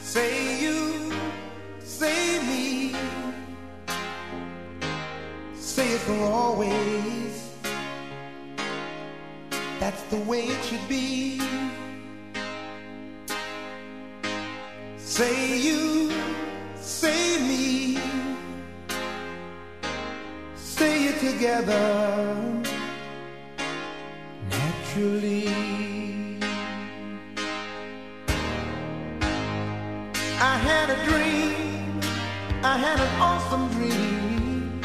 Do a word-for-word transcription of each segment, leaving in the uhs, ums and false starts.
Say you, say me, say it for always. That's the way it should be. Say you, say me, say it together naturally. I had a dream, I had an awesome dream.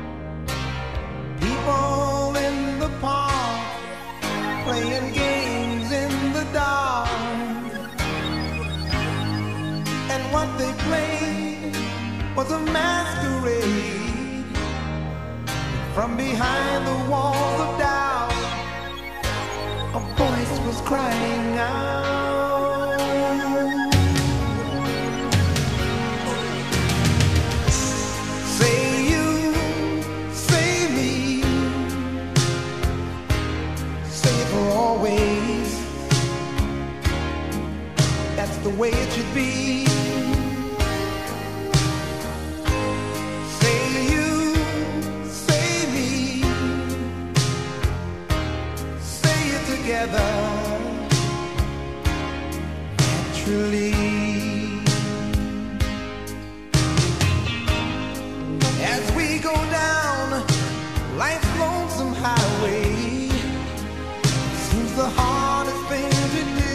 People in the park playing games in the dark, and what they played was a masquerade. From behind the walls of doubt, a voice was crying out. The way it should be. Say you, say me, say it together naturally. As we go down life's lonesome highway, seems the hardest thing to do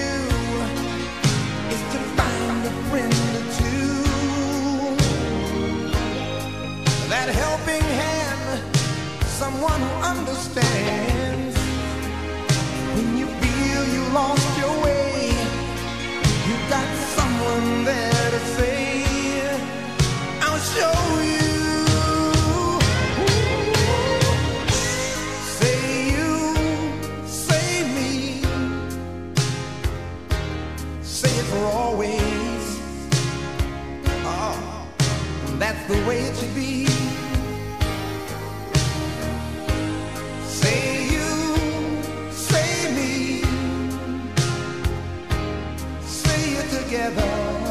to find a friend or two, that helping hand, someone who understands. When you feel you lost your way, you got someone there to say, I'll show you. Say you, say me, say it for always. Oh, that's the way it should be. Say you, say me, say it together